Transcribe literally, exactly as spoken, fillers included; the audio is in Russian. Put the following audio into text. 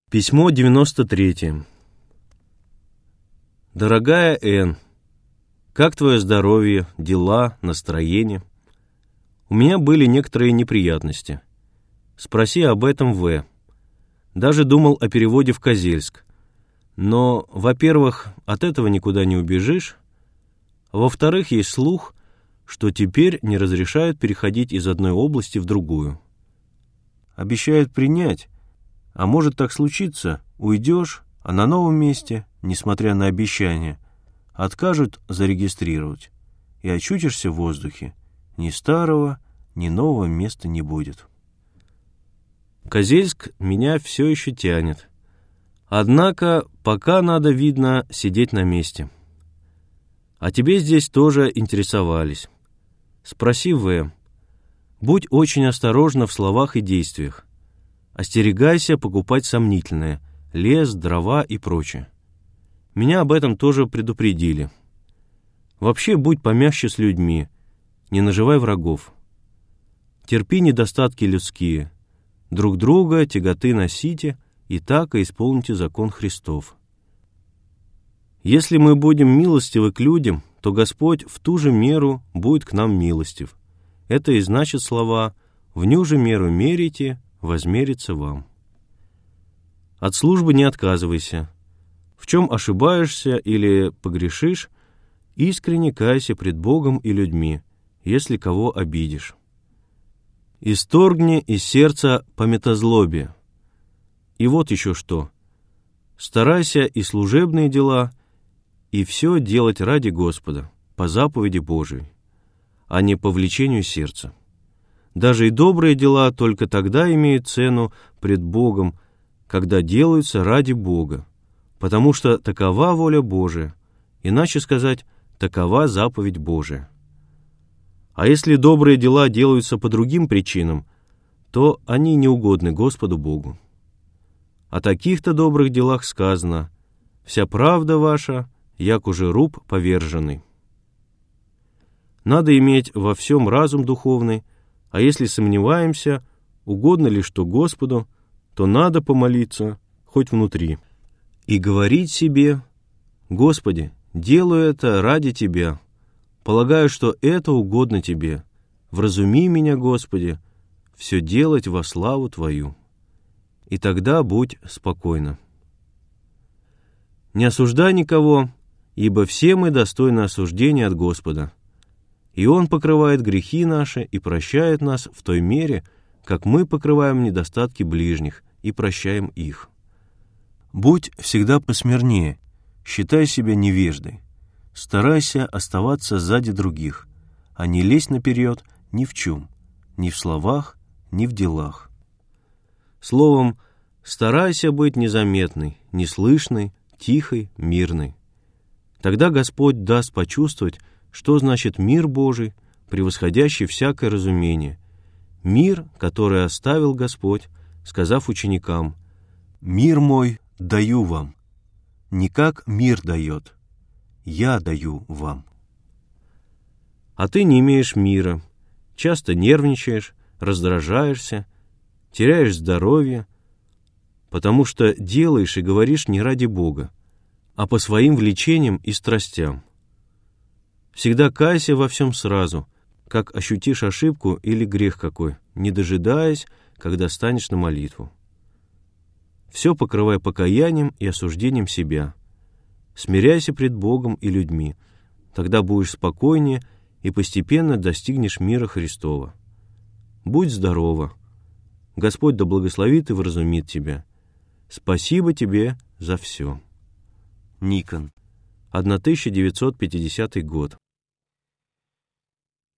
Письмо девяносто третье. Дорогая Н, как твое здоровье, дела, настроение? У меня были некоторые неприятности. Спроси об этом В. Даже думал о переводе в Козельск. Но, во-первых, от этого никуда не убежишь, а во-вторых, есть слух, что теперь не разрешают переходить из одной области в другую. Обещают принять, а может так случиться, уйдешь, а на новом месте, несмотря на обещания, откажут зарегистрировать, и очутишься в воздухе. Ни старого, ни нового места не будет. Козельск меня все еще тянет. Однако пока надо, видно, сидеть на месте. А тебе здесь тоже интересовались. Спроси В. Будь очень осторожна в словах и действиях. Остерегайся покупать сомнительное — лес, дрова и прочее. Меня об этом тоже предупредили. Вообще будь помягче с людьми, не наживай врагов. Терпи недостатки людские, друг друга тяготы носите, и так и исполните закон Христов. Если мы будем милостивы к людям, то Господь в ту же меру будет к нам милостив. Это и значит слова «в ню же меру мерите, возмерится вам». От службы не отказывайся. В чем ошибаешься или погрешишь, искренне кайся пред Богом и людьми, если кого обидишь. Исторгни из сердца памятозлобие. И вот еще что. Старайся и служебные дела, и все делать ради Господа, по заповеди Божией, а не по влечению сердца. Даже и добрые дела только тогда имеют цену пред Богом, когда делаются ради Бога, потому что такова воля Божия, иначе сказать, такова заповедь Божия. А если добрые дела делаются по другим причинам, то они не угодны Господу Богу. О таких-то добрых делах сказано: «Вся правда ваша, як уже руб поверженный». Надо иметь во всем разум духовный, а если сомневаемся, угодно ли что Господу, то надо помолиться хоть внутри и говорить себе: «Господи, делаю это ради Тебя, полагаю, что это угодно Тебе, вразуми меня, Господи, все делать во славу Твою». И тогда будь спокойна. Не осуждай никого, ибо все мы достойны осуждения от Господа, и Он покрывает грехи наши и прощает нас в той мере, как мы покрываем недостатки ближних и прощаем их. Будь всегда посмирнее, считай себя невеждой, старайся оставаться сзади других, а не лезь наперед ни в чем, ни в словах, ни в делах. Словом, старайся быть незаметной, неслышной, тихой, мирной. Тогда Господь даст почувствовать, что значит мир Божий, превосходящий всякое разумение, мир, который оставил Господь, сказав ученикам: «Мир мой даю вам, не как мир дает, я даю вам». А ты не имеешь мира, часто нервничаешь, раздражаешься, теряешь здоровье, потому что делаешь и говоришь не ради Бога, а по своим влечениям и страстям. Всегда кайся во всем сразу, как ощутишь ошибку или грех какой, не дожидаясь, когда станешь на молитву. Все покрывай покаянием и осуждением себя. Смиряйся пред Богом и людьми, тогда будешь спокойнее и постепенно достигнешь мира Христова. Будь здорова. Господь да благословит и вразумит тебя. Спасибо тебе за все. Никон, тысяча девятьсот пятидесятый год.